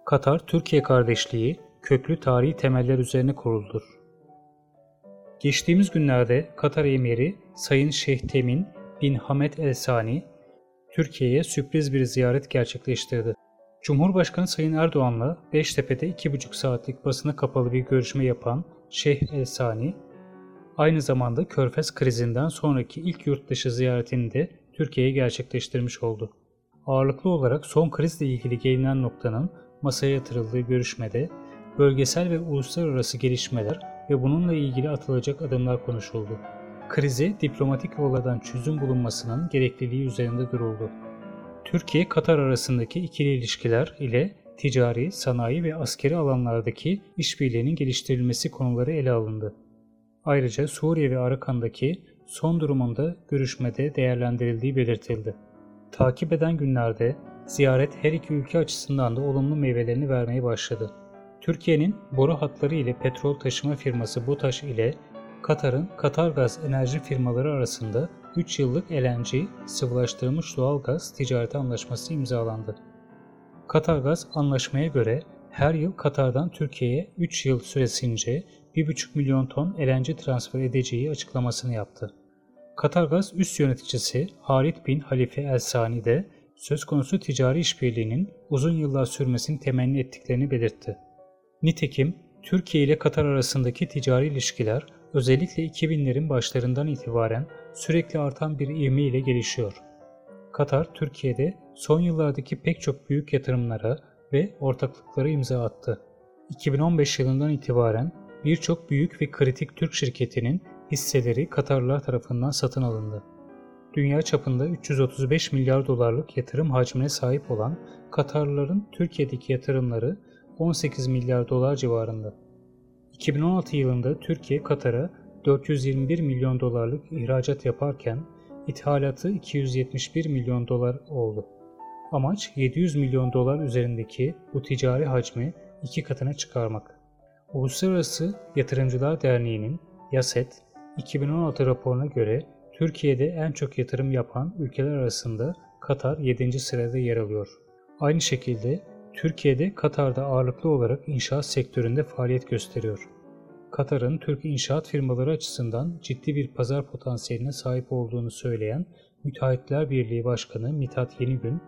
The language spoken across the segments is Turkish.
Katar-Türkiye kardeşliği köklü tarihi temeller üzerine kuruludur. Geçtiğimiz günlerde Katar Emiri Sayın Şeyh Temin bin Hamed El Sani, Türkiye'ye sürpriz bir ziyaret gerçekleştirdi. Cumhurbaşkanı Sayın Erdoğan'la Beştepe'de 2,5 saatlik basına kapalı bir görüşme yapan Şeyh El Sani, aynı zamanda Körfez krizinden sonraki ilk yurtdışı ziyaretini de Türkiye'ye gerçekleştirmiş oldu. Ağırlıklı olarak son krizle ilgili gelinen noktanın masaya yatırıldığı görüşmede bölgesel ve uluslararası gelişmeler ve bununla ilgili atılacak adımlar konuşuldu. Krize diplomatik yollardan çözüm bulunmasının gerekliliği üzerinde duruldu. Türkiye-Katar arasındaki ikili ilişkiler ile ticari, sanayi ve askeri alanlardaki işbirliğinin geliştirilmesi konuları ele alındı. Ayrıca Suriye ve Arakan'daki son durumunda görüşmede değerlendirildiği belirtildi. Takip eden günlerde ziyaret her iki ülke açısından da olumlu meyvelerini vermeye başladı. Türkiye'nin boru hatları ile petrol taşıma firması BOTAŞ ile Katar'ın Katargaz enerji firmaları arasında 3 yıllık LNG sıvılaştırılmış doğalgaz ticareti anlaşması imzalandı. Katargaz anlaşmaya göre her yıl Katar'dan Türkiye'ye 3 yıl süresince 1,5 milyon ton LNG transfer edeceği açıklamasını yaptı. Katargaz üst yöneticisi Halid bin Halife El Sani de söz konusu ticari işbirliğinin uzun yıllar sürmesini temenni ettiklerini belirtti. Nitekim Türkiye ile Katar arasındaki ticari ilişkiler özellikle 2000'lerin başlarından itibaren sürekli artan bir ivme ile gelişiyor. Katar, Türkiye'de son yıllardaki pek çok büyük yatırımlara ve ortaklıklara imza attı. 2015 yılından itibaren birçok büyük ve kritik Türk şirketinin hisseleri Katarlılar tarafından satın alındı. Dünya çapında 335 milyar dolarlık yatırım hacmine sahip olan Katarlıların Türkiye'deki yatırımları 18 milyar dolar civarında. 2016 yılında Türkiye Katar'a 421 milyon dolarlık ihracat yaparken ithalatı 271 milyon dolar oldu. Amaç 700 milyon dolar üzerindeki bu ticari hacmi 2 katına çıkarmak. Uluslararası Yatırımcılar Derneği'nin YASET 2016 raporuna göre Türkiye'de en çok yatırım yapan ülkeler arasında Katar 7. sırada yer alıyor. Aynı şekilde Türkiye'de Katar'da ağırlıklı olarak inşaat sektöründe faaliyet gösteriyor. Katar'ın Türk inşaat firmaları açısından ciddi bir pazar potansiyeline sahip olduğunu söyleyen Müteahhitler Birliği Başkanı Mithat Yenigün,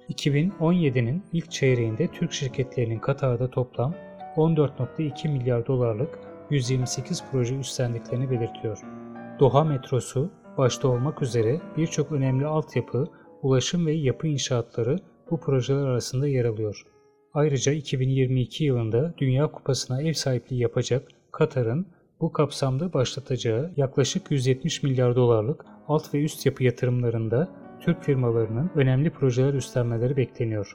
2017'nin ilk çeyreğinde Türk şirketlerinin Katar'da toplam 14,2 milyar dolarlık 128 proje üstlendiklerini belirtiyor. Doha metrosu başta olmak üzere birçok önemli altyapı, ulaşım ve yapı inşaatları bu projeler arasında yer alıyor. Ayrıca 2022 yılında Dünya Kupası'na ev sahipliği yapacak Katar'ın bu kapsamda başlatacağı yaklaşık 170 milyar dolarlık alt ve üst yapı yatırımlarında Türk firmalarının önemli projeler üstlenmeleri bekleniyor.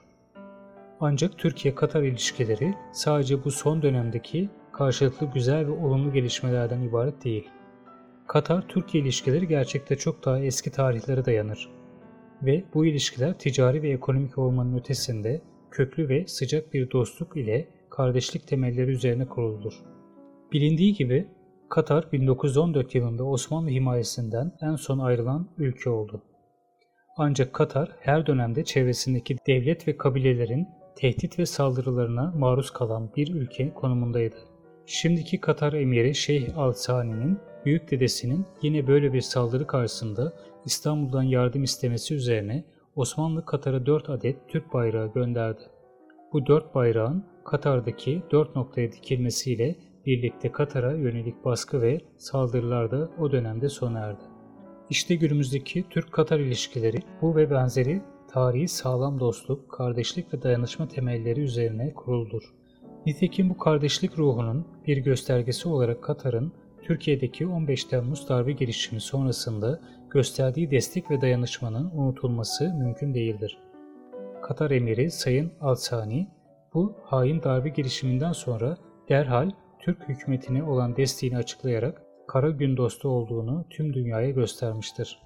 Ancak Türkiye-Katar ilişkileri sadece bu son dönemdeki karşılıklı güzel ve olumlu gelişmelerden ibaret değil. Katar-Türkiye ilişkileri gerçekte çok daha eski tarihlere dayanır ve bu ilişkiler ticari ve ekonomik olmanın ötesinde köklü ve sıcak bir dostluk ile kardeşlik temelleri üzerine kuruludur. Bilindiği gibi Katar 1914 yılında Osmanlı himayesinden en son ayrılan ülke oldu. Ancak Katar her dönemde çevresindeki devlet ve kabilelerin tehdit ve saldırılarına maruz kalan bir ülke konumundaydı. Şimdiki Katar emiri Şeyh Al Sani'nin büyük dedesinin yine böyle bir saldırı karşısında İstanbul'dan yardım istemesi üzerine Osmanlı Katar'a 4 adet Türk bayrağı gönderdi. Bu 4 bayrağın Katar'daki 4 noktaya dikilmesiyle birlikte Katar'a yönelik baskı ve saldırılar da o dönemde sona erdi. İşte günümüzdeki Türk-Katar ilişkileri bu ve benzeri tarihi sağlam dostluk, kardeşlik ve dayanışma temelleri üzerine kuruludur. Nitekim bu kardeşlik ruhunun bir göstergesi olarak Katar'ın Türkiye'deki 15 Temmuz darbe girişimi sonrasında gösterdiği destek ve dayanışmanın unutulması mümkün değildir. Katar Emiri Sayın Al Sani, bu hain darbe girişiminden sonra derhal Türk hükümetine olan desteğini açıklayarak kara gün dostu olduğunu tüm dünyaya göstermiştir.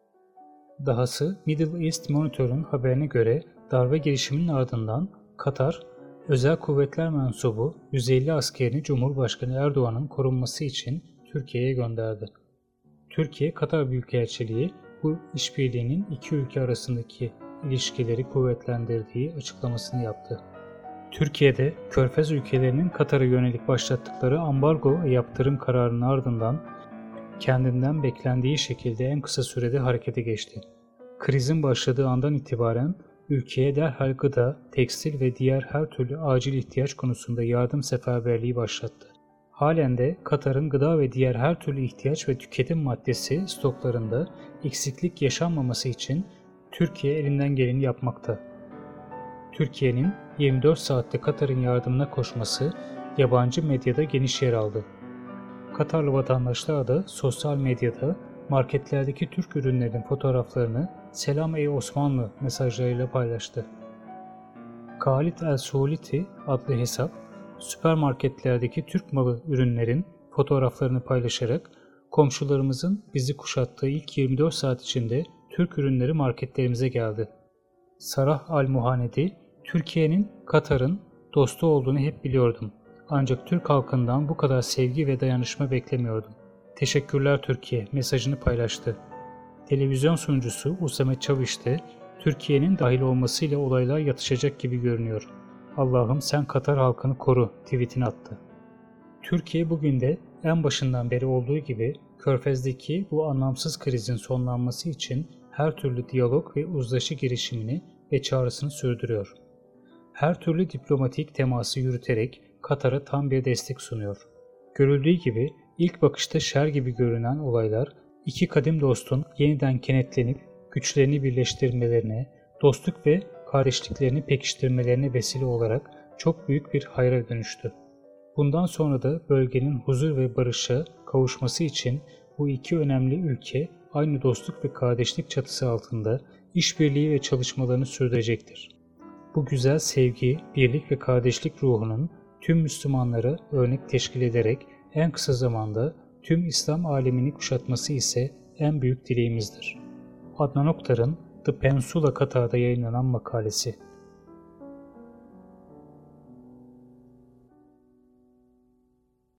Dahası Middle East Monitor'un haberine göre darbe girişiminin ardından Katar, Özel Kuvvetler mensubu 150 askerini Cumhurbaşkanı Erdoğan'ın korunması için Türkiye'ye gönderdi. Türkiye-Katar Büyükelçiliği bu işbirliğinin iki ülke arasındaki ilişkileri kuvvetlendirdiği açıklamasını yaptı. Türkiye'de Körfez ülkelerinin Katar'a yönelik başlattıkları ambargo ve yaptırım kararının ardından kendinden beklendiği şekilde en kısa sürede harekete geçti. Krizin başladığı andan itibaren ülkeye derhal gıda, tekstil ve diğer her türlü acil ihtiyaç konusunda yardım seferberliği başlattı. Halen de Katar'ın gıda ve diğer her türlü ihtiyaç ve tüketim maddesi stoklarında eksiklik yaşanmaması için Türkiye elinden geleni yapmakta. Türkiye'nin 24 saatte Katar'ın yardımına koşması yabancı medyada geniş yer aldı. Katarlı vatandaşlar da sosyal medyada marketlerdeki Türk ürünlerinin fotoğraflarını "Selam ey Osmanlı" mesajlarıyla paylaştı. Khalid El Suuliti adlı hesap, süpermarketlerdeki Türk malı ürünlerin fotoğraflarını paylaşarak komşularımızın bizi kuşattığı ilk 24 saat içinde Türk ürünleri marketlerimize geldi. Sarah Al-Muhanedi, Türkiye'nin Katar'ın dostu olduğunu hep biliyordum. Ancak Türk halkından bu kadar sevgi ve dayanışma beklemiyordum. Teşekkürler Türkiye mesajını paylaştı. Televizyon sunucusu Usame Çavuş de Türkiye'nin dahil olmasıyla olaylar yatışacak gibi görünüyor. Allah'ım sen Katar halkını koru tweetini attı. Türkiye bugün de en başından beri olduğu gibi Körfez'deki bu anlamsız krizin sonlanması için her türlü diyalog ve uzlaşı girişimini ve çağrısını sürdürüyor. Her türlü diplomatik teması yürüterek Katar'a tam bir destek sunuyor. Görüldüğü gibi ilk bakışta şer gibi görünen olaylar iki kadim dostun yeniden kenetlenip güçlerini birleştirmelerine, dostluk ve kardeşliklerini pekiştirmelerine vesile olarak çok büyük bir hayra dönüştü. Bundan sonra da bölgenin huzur ve barışa kavuşması için bu iki önemli ülke aynı dostluk ve kardeşlik çatısı altında işbirliği ve çalışmalarını sürdürecektir. Bu güzel sevgi, birlik ve kardeşlik ruhunun tüm Müslümanlara örnek teşkil ederek en kısa zamanda tüm İslam alemini kuşatması ise en büyük dileğimizdir. Adnan Oktar'ın The Peninsula Katar'da yayınlanan makalesi.